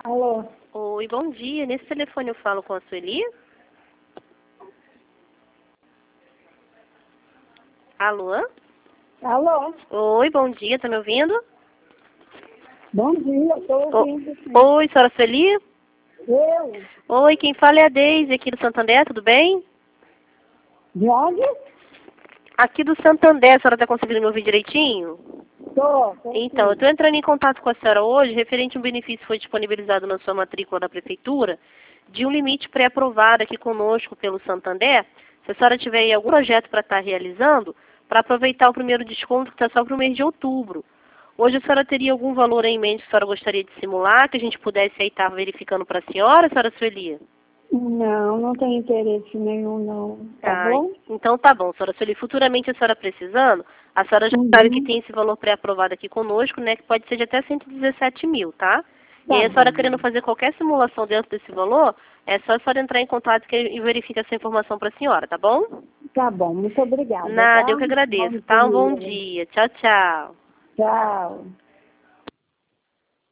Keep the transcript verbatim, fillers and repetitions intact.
Alô? Oi, bom dia. Nesse telefone eu falo com a Sueli? Alô? Alô? Oi, bom dia. Tá me ouvindo? Bom dia, estou O- ouvindo. Sim. Oi, senhora Sueli? Eu? Oi, quem fala é a Deise aqui do Santander, tudo bem? De onde? Aqui do Santander, a senhora está conseguindo me ouvir direitinho? Tô, tô Então, eu sim. estou entrando em contato com a senhora hoje, referente a um benefício que foi disponibilizado na sua matrícula da Prefeitura, de um limite pré-aprovado aqui conosco pelo Santander. Se a senhora tiver aí algum projeto para estar realizando, para aproveitar o primeiro desconto que está só para o mês de outubro. Hoje a senhora teria algum valor aí em mente que a senhora gostaria de simular, que a gente pudesse aí estar verificando para a senhora, senhora Sueli? Não, não tenho interesse nenhum, não. Tá Ah, bom? então tá bom, senhora Sueli. Futuramente a senhora precisando, a senhora já sabe que Uhum. tem esse valor pré-aprovado aqui conosco, né? Que pode ser de até cento e dezessete mil, tá? E Tá aí a senhora bom. querendo fazer qualquer simulação dentro desse valor, é só a senhora entrar em contato que- e verifica essa informação para a senhora, tá bom? Tá bom, muito obrigada, Nada, tá? eu que Bom agradeço, tá? Um bom dia. dia. Tchau, tchau. Tchau.